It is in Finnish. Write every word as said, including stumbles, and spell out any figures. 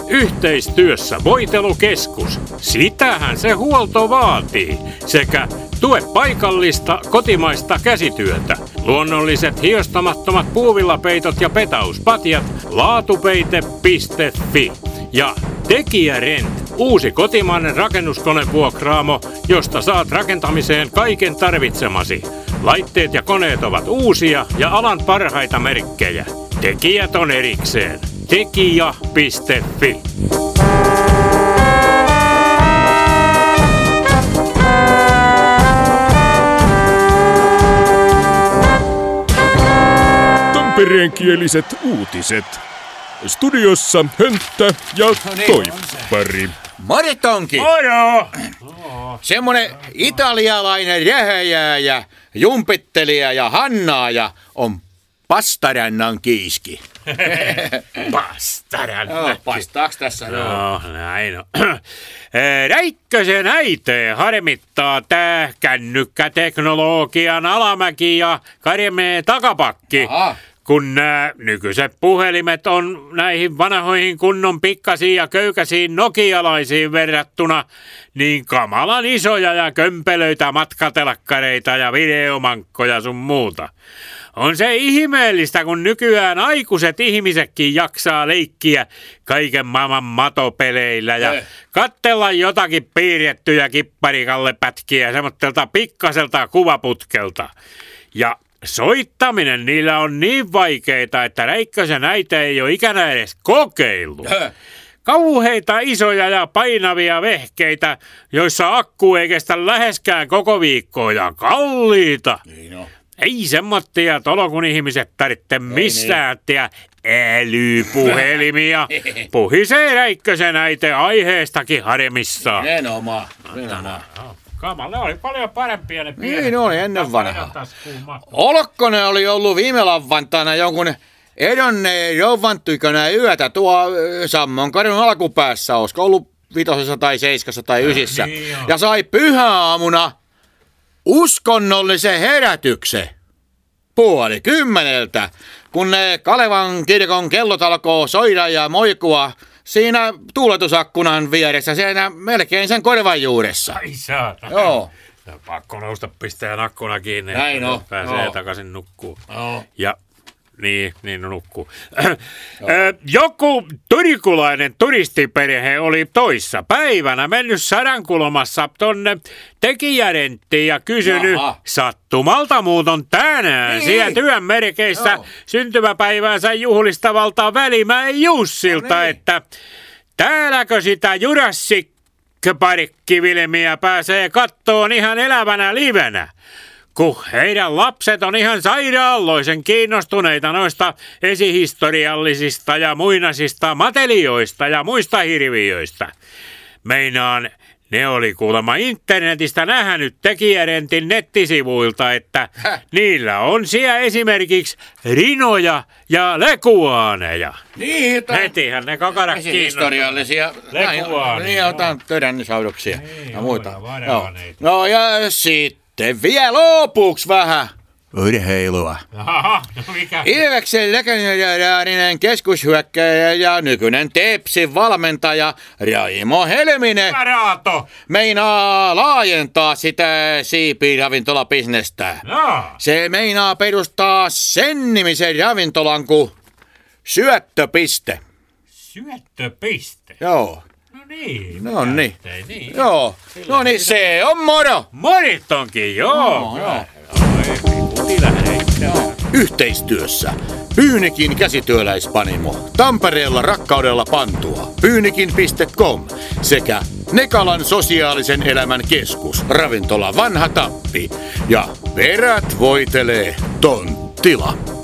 Yhteistyössä voitelukeskus. Sitähän se huolto vaatii. Sekä tue paikallista kotimaista käsityötä. Luonnolliset hiostamattomat puuvillapeitot ja petauspatjat laatupeite piste fi. Ja Tekijärent, uusi kotimainen rakennuskonevuokraamo, josta saat rakentamiseen kaiken tarvitsemasi. Laitteet ja koneet ovat uusia ja alan parhaita merkkejä. Tekijät on erikseen. Tekijä piste fi. Tampereenkieliset uutiset. Studiossa Hönttä ja Toippari. Moritonki! Moro! Semmonen italialainen rähäjää ja jumpittelija ja hannaaja on Pastarannan kiiski. Pastarannan. No, pastaaks tässä? No, näin on. Räikkösen äite harmittaa tää kännykkäteknologian alamäki ja karmee takapakki. Aha. Kun nämä nykyiset puhelimet on näihin vanhoihin kunnon pikkasiin ja köykäisiin nokialaisiin verrattuna niin kamalan isoja ja kömpelöitä matkatelakkareita ja videomankkoja sun muuta. On se ihmeellistä, kun nykyään aikuiset ihmisetkin jaksaa leikkiä kaiken maailman matopeleillä ja Ei. katsella jotakin piirrettyjä kipparikallepätkiä semmoittelta pikkaselta kuvaputkelta. Ja soittaminen niillä on niin vaikeita, että Räikkösen äitä ei ole ikänä edes kokeillut. Kauheita isoja ja painavia vehkeitä, joissa akku ei kestä läheskään koko viikkoa ja kalliita. Niin on. Ei semmoittia tolokun ihmiset tarvitse missään tiedä älypuhelimia. Puhisee Räikkösen äite aiheestakin harmissaan. Nimenomaan. Nimenomaan. Kama, ne oli paljon parempia ne pienet. Niin oli ennen vanhaa. Taskuun Olkkonen oli ollut viime lauantaina jonkun edonneen rouvantuikana yötä tuo ö, Sammonkadun alkupäässä, olisiko ollut vitosessa tai seiskassa tai ysissä. niin joo. Ja sai pyhäaamuna uskonnollisen herätyksen puoli kymmeneltä, kun ne Kalevan kirkon kellot alkoi soida ja moikua siinä tuuletusakkunan vieressä, siinä melkein sen korvan juuressa. Ai saatana. Joo. Pakko nousta pistää akkuna kiinni, Näin on. pääsee Joo. takaisin nukkuu. Joo. Ja niin, niin nukkuu. Joku turkulainen turistiperhe oli toissa päivänä mennyt Sadankulmassa tonne Tekijärenttiin ja kysynyt Jaha. sattumalta muuton tänään Niin. siellä työn merkeissä Joo. syntymäpäiväänsä juhlistavalta Välimäen Jussilta, No niin. että täälläkö sitä Jurassic Park-filmiä pääsee kattoon ihan elävänä livenä. Kun heidän lapset on ihan sairaalloisen kiinnostuneita noista esihistoriallisista ja muinaisista matelioista ja muista hirviöistä. Meinaan, ne oli kuulemma internetistä nähnyt Tekijärentin nettisivuilta, että Häh? niillä on siellä esimerkiksi rinoja ja lekuaaneja. Niin, jotain Hetihän ne kakarat kiinnostaa. historiallisia Lekuaaneja, niin, joo. jotain tödännisauduksia Niin, ja muita. joo, varaaneita. No ja sitten vielä lopuksi vähän urheilua. Aha, no mikä? Ilveksen legendaarinen keskushyökkäjä ja nykyinen Tepsin valmentaja Raimo Helminen Raato! meinaa laajentaa sitä siipiravintolabisnestä. No. Se meinaa perustaa sen nimisen ravintolan kuin Syöttöpiste. Syöttöpiste. Joo. No niin. No niin. Ei niin. Joo. No niin, se on moro. Morit onkin, joo. joo. Joo. Yhteistyössä Pyynikin käsityöläispanimo, Tampereella rakkaudella pantua, pyynikin piste com sekä Nekalan sosiaalisen elämän keskus, ravintola Vanha Tappi ja Perät voitelee Tonttila.